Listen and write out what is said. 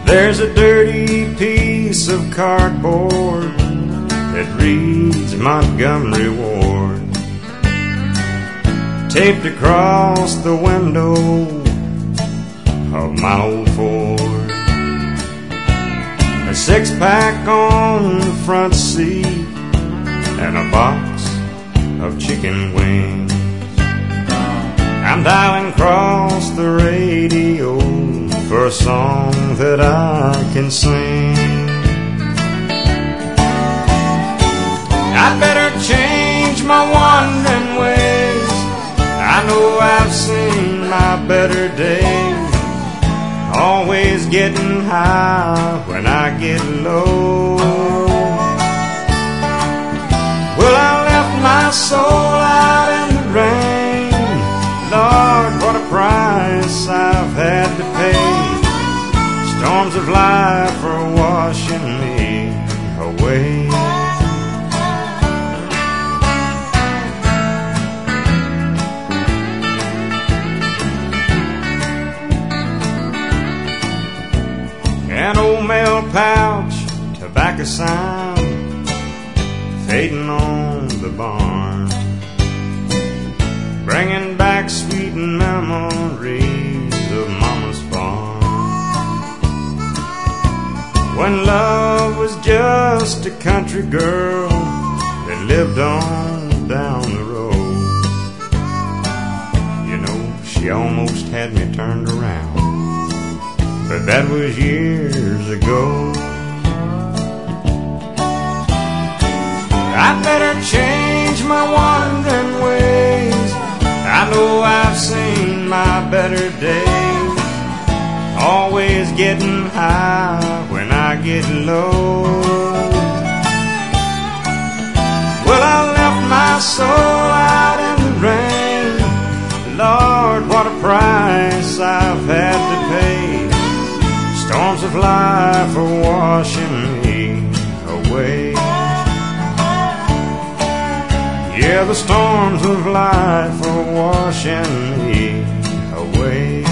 There's a dirty piece of cardboard that reads Montgomery Ward, taped across the window of my old Ford. A six-pack on the front seat and a box of chicken wings. I'm dialing across the radio for a song that I can sing. I'd better change my wandering ways. I know I've seen my better days, always getting high when I get low. Well, I left my soul out in the rain. Lord, what a price I've had to pay. Storms of life are washing me away. An old mail pouch, tobacco sign fading on the barn, bringing back sweet memories of Mama's farm. When love was just a country girl that lived on down the road. You know, she almost had me turned around, but that was years ago. I better change my wandering ways. I know I've seen my better days, always getting high when I get low. Well, I left my soul out in the rain. Lord, what a price I've had to pay. Storms of life are washing me away. Yeah, the storms of life are washing me away.